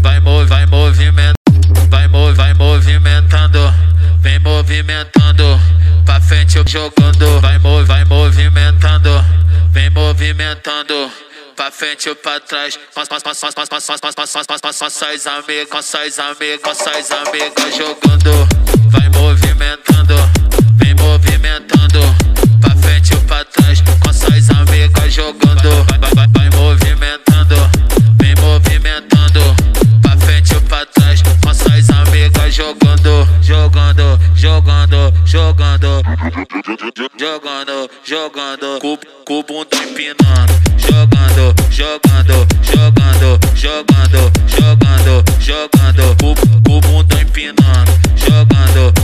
vai movimentando, vem movimentando, pra frente eu jogando, vai movimentando, vem movimentando, pra frente ou pra trás, nossas amigas jogando, vai movimentando, vem movimentando, pra frente ou pra trás, nossas amigas jogando, vai movimentando, vem movimentando, pra frente ou pra trás, nossas amigas jogando, com o bunda empinando, jogando, com o bunda empinando, jogando,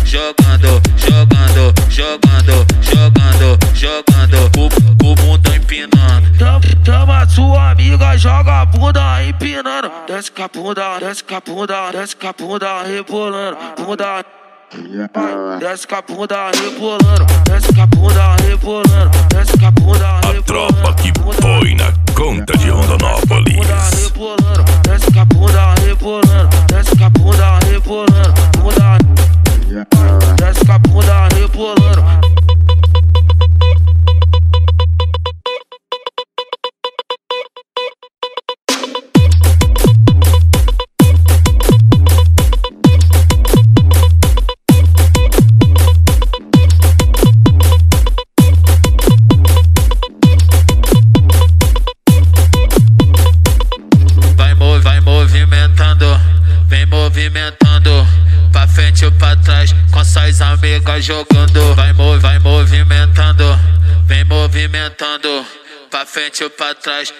com o bunda empinando. Chama sua amiga, joga a bunda empinando, desce com a bunda, desce com a bunda, desce com a bunda rebolando, bunda. Desce com a bunda rebolando, desce com a bunda rebolando, desce com a bunda rebolando. A tropa que põe na conta de Rondonópolis. Desce com a bunda rebolando, desce com a bunda rebolando, bunda. Desce com a bunda rebolando. Vem movimentando, pra frente ou pra trás, com suas amigas jogando, vai movimentando, vem movimentando, pra frente ou pra trás,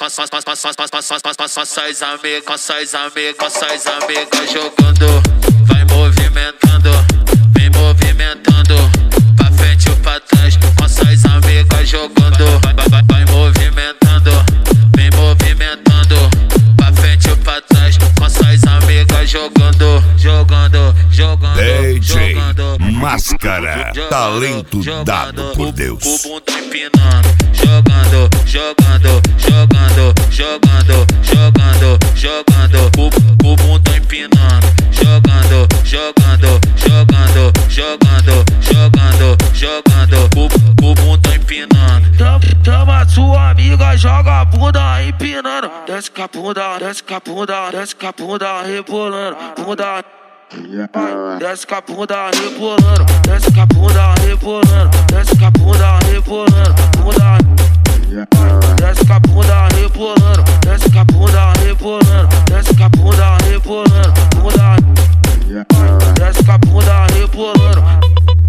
nossas amigas jogando, vai movimentando, vem movimentando, pra frente ou pra trás, nossas amigas jogando, vai movimentando, vem movimentando, pra frente ou pra trás, nossas amigas jogando. DJ Máscara, talento dado por Deus. Com o bunda empinando, jogando, com o bunda empinando, jogando, com o bunda empinando. Chama sua amiga, joga a bunda empinando, desce com a bunda, desce com a bunda, desce com a bunda rebolando, bunda. Desce com a bunda rebolando, desce com a bunda rebolando, desce com a bunda rebolando, bunda. Desce com a bunda rebolando, desce com a bunda rebolando, desce com a bunda rebolando, bunda. Desce com a bunda rebolando.